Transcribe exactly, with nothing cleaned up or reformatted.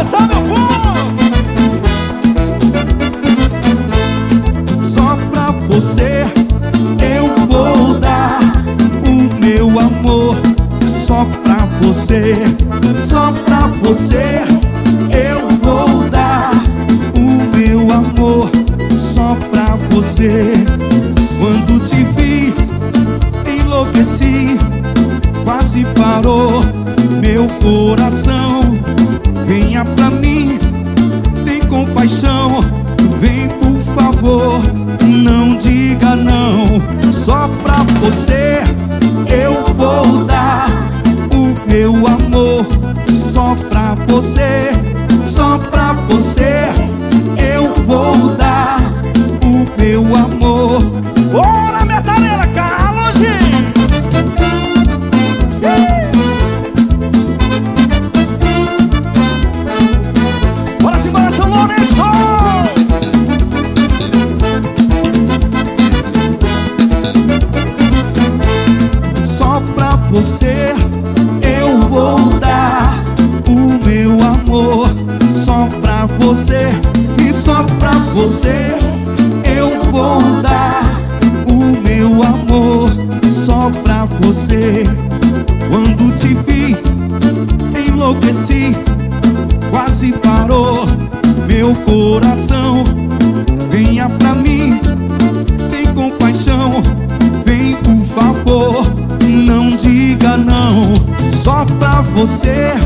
cantar, meu povo. Só pra você eu vou dar o meu amor. Só pra você, só pra você eu vou dar o meu amor. Só pra você. Quando te vi, enlouqueci, quase parou meu coração. Venha pra mim, tem compaixão. Vem por favor, não diga não. Só pra você eu vou dar o meu amor. Só pra você, só pra você eu vou dar o meu amor. Bora, metaleira, Carlos G. Bora se embora, São Lourenço. Só pra você eu vou dar o meu amor. Só pra você e só pra você eu vou dar o meu amor. Só pra você. Quando te vi, enlouqueci, quase parou meu coração. Venha pra mim, tem compaixão. Vem por favor, não diga não. Só pra você